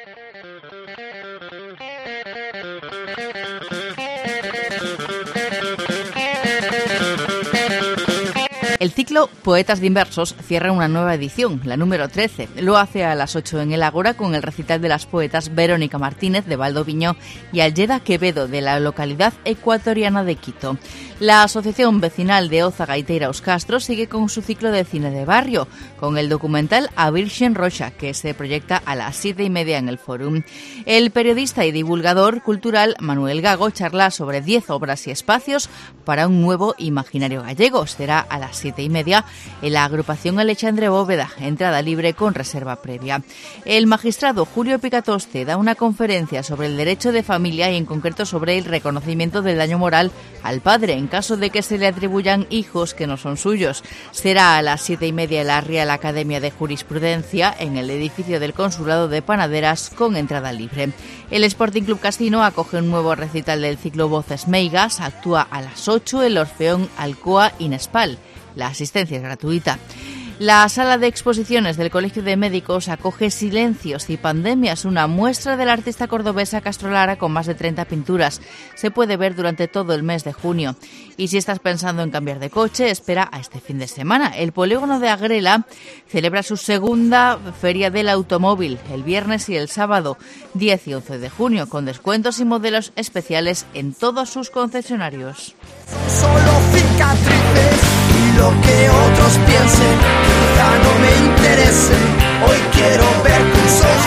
El ciclo Poetas Diversos cierra una nueva edición, la número 13. Lo hace a las 8 en el Ágora con el recital de las poetas Verónica Martínez de Valdoviño y Alleda Quevedo de la localidad ecuatoriana de Quito. La Asociación Vecinal de Oza Gaiteira Os Castro sigue con su ciclo de cine de barrio, con el documental A Virgen Roxa, que se proyecta a las 7:30 en el Fórum. El periodista y divulgador cultural Manuel Gago charla sobre 10 obras y espacios para un nuevo imaginario gallego. Será a las 7:30 en la agrupación Alexandre Bóveda, entrada libre con reserva previa. El magistrado Julio Picatoste da una conferencia sobre el derecho de familia y en concreto sobre el reconocimiento del daño moral al padre en caso de que se le atribuyan hijos que no son suyos. Será a las 7:30 en la Real Academia de Jurisprudencia en el edificio del Consulado de Panaderas con entrada libre. El Sporting Club Casino acoge un nuevo recital del ciclo Voces Meigas, actúa a las 8 el Orfeón Alcoa Inespal. La asistencia es gratuita. La sala de exposiciones del Colegio de Médicos acoge Silencios y Pandemias, una muestra de la artista cordobesa Castro Lara con más de 30 pinturas. Se puede ver durante todo el mes de junio. Y si estás pensando en cambiar de coche, espera a este fin de semana. El polígono de Agrela celebra su segunda Feria del Automóvil, el viernes y el sábado 10 y 11 de junio, con descuentos y modelos especiales en todos sus concesionarios. Solo cicatrices y lo que otros piensen quizá no me interese. Hoy quiero ver tus ojos.